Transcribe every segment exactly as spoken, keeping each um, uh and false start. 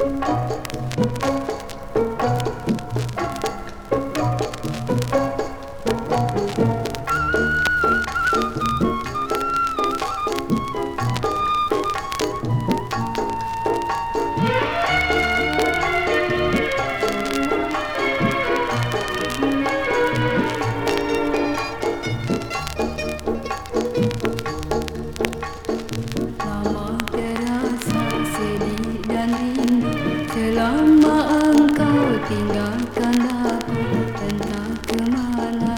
Selama engkau tinggalkan aku, entah kemana.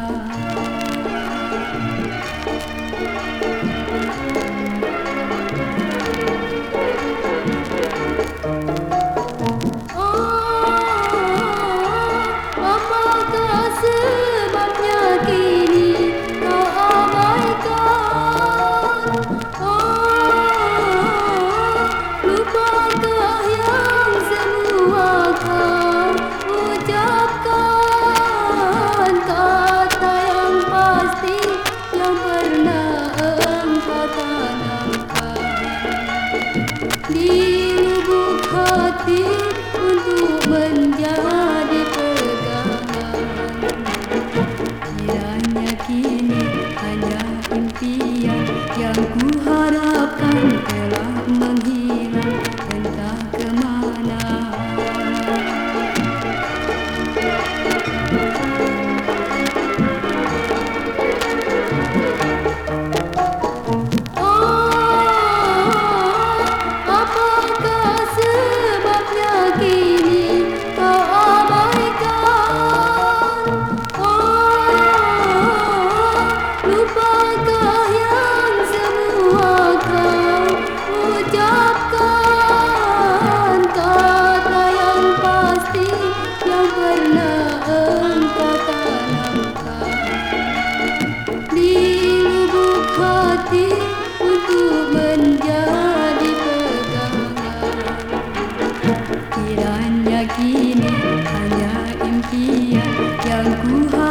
Oh, apakah sebabnya kini kau abaikan? Oh, lupakah yang semua kau ucapkan, kata yang pasti yang pernah engkau tanamkan di lubuk hati untuk menjadi pegangan. Kiranya kini hanya impian yang kuharapkan telah menghilang, entah kemana. Untuk menjadi pegangan. Kiranya kini hanya impian yang ku